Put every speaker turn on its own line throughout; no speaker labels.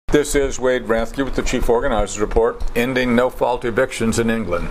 This is Wade Rathke with the Chief Organizer's Report, ending no-fault evictions in England.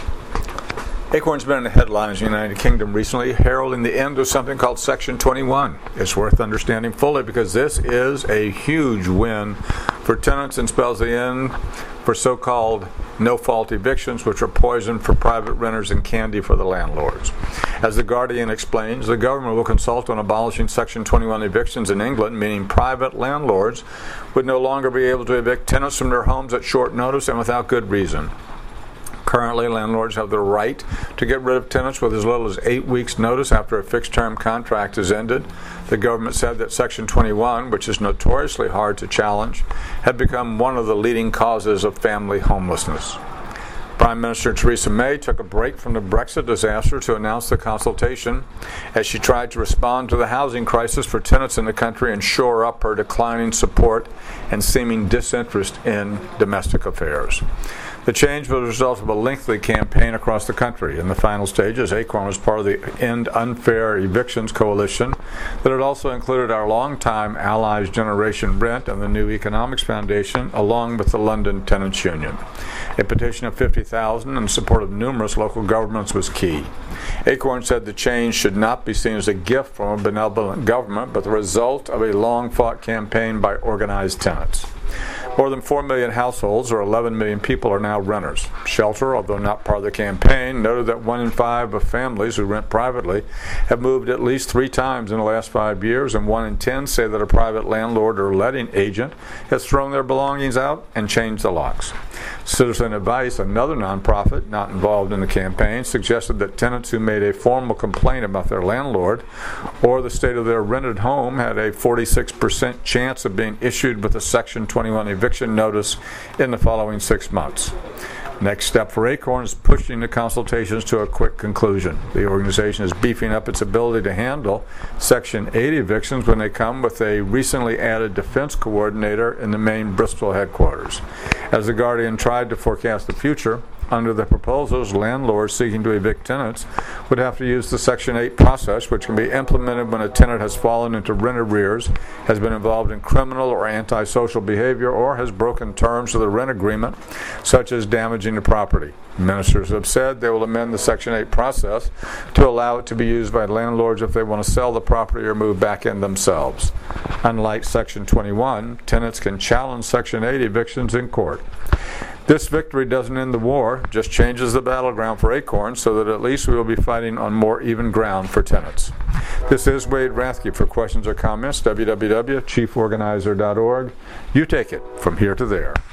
Acorn's been in the headlines in the United Kingdom recently, heralding the end of something called Section 21. It's worth understanding fully because this is a huge win for tenants and spells the end for so-called no-fault evictions, which are poison for private renters and candy for the landlords. As The Guardian explains, the government will consult on abolishing Section 21 evictions in England, meaning private landlords would no longer be able to evict tenants from their homes at short notice and without good reason. Currently, landlords have the right to get rid of tenants with as little as 8 weeks' notice after a fixed-term contract is ended. The government said that Section 21, which is notoriously hard to challenge, had become one of the leading causes of family homelessness. Prime Minister Theresa May took a break from the Brexit disaster to announce the consultation as she tried to respond to the housing crisis for tenants in the country and shore up her declining support and seeming disinterest in domestic affairs. The change was a result of a lengthy campaign across the country. In the final stages, Acorn was part of the End Unfair Evictions Coalition that had also included our longtime allies Generation Rent and the New Economics Foundation, along with the London Tenants Union. A petition of 50,000 in support of numerous local governments was key. Acorn said the change should not be seen as a gift from a benevolent government, but the result of a long-fought campaign by organized tenants. More than 4 million households, or 11 million people, are now renters. Shelter, although not part of the campaign, noted that 1 in 5 of families who rent privately have moved at least 3 times in the last 5 years, and 1 in 10 say that a private landlord or letting agent has thrown their belongings out and changed the locks. Citizen Advice, another nonprofit not involved in the campaign, suggested that tenants who made a formal complaint about their landlord or the state of their rented home had a 46% chance of being issued with a Section 21 eviction notice in the following 6 months. Next step for Acorn is pushing the consultations to a quick conclusion. The organization is beefing up its ability to handle Section 8 evictions when they come with a recently added defense coordinator in the main Bristol headquarters. As The Guardian tried to forecast the future, under the proposals, landlords seeking to evict tenants would have to use the Section 8 process, which can be implemented when a tenant has fallen into rent arrears, has been involved in criminal or antisocial behavior, or has broken terms of the rent agreement, such as damaging the property. Ministers have said they will amend the Section 8 process to allow it to be used by landlords if they want to sell the property or move back in themselves. Unlike Section 21, tenants can challenge Section 8 evictions in court. This victory doesn't end the war, just changes the battleground for Acorn so that at least we will be fighting on more even ground for tenants. This is Wade Rathke. For questions or comments, www.chieforganizer.org. You take it from here to there.